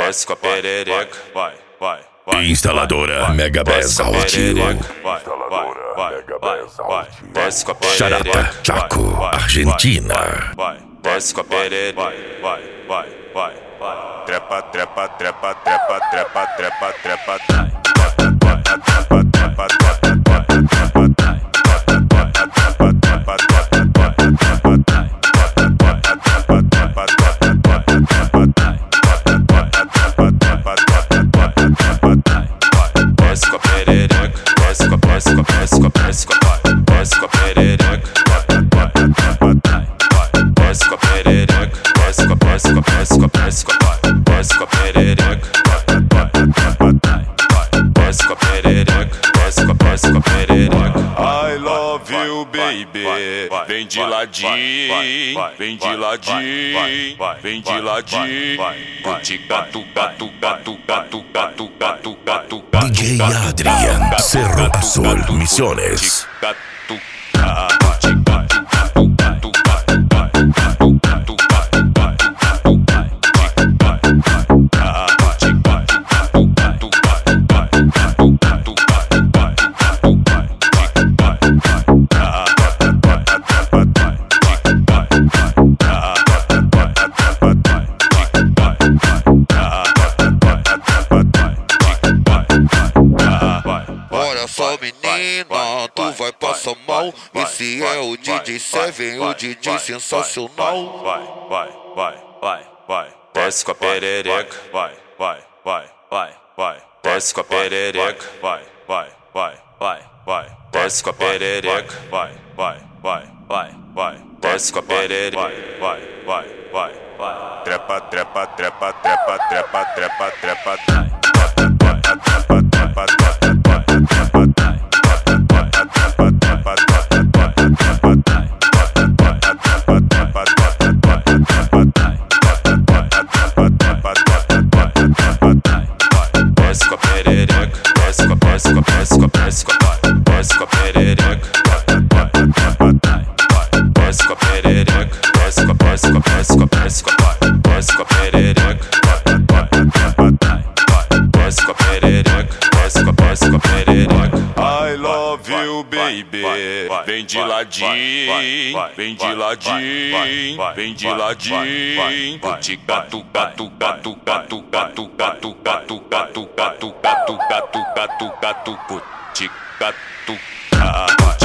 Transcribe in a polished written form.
desce com a perereca, vai. Instaladora Mega Bass Audio. Desce com a perereca, Charata, Chaco, Argentina. Desce com a perereca, vai. Trepa, trepa, trepa, trepa, trepa, trepa, trepa, desce com a perereca, desce com a perereca, desce com a perereca, desce com a perereca, desce com a perereca, desce com a perereca, desce com a perereca. I love you, baby. Vem de ladinho, vem de ladinho, vem de ladinho. Gatu, gatu, gatu, gatu, gatu, gatu, gatu, gatu. DJ Adrian, Cerro Azul, Misiones. Olha só, menina, tu vai passar mal. Esse é o DJ Seven, o DJ sensacional. Vai. Desce com a perereca, vai. Desce com a perereca, vai. Desce com a perereca, vai. Desce com a perereca, vai. Trepa, trepa, trepa, trepa, trepa, trepa, trepa, desce com a perereca, desce com a perereca, desce com a perereca, desce com a perereca, desce com a perereca, desce com a perereca, desce com a perereca. I love you, baby. Vem de ladinho, vem de ladinho, vem de ladinho. Gatu, gatu, gatu, gatu, gatu, gatu, gatu, gatu, gatu, gatu, gatu, gatu, gatu, gatu, gatu.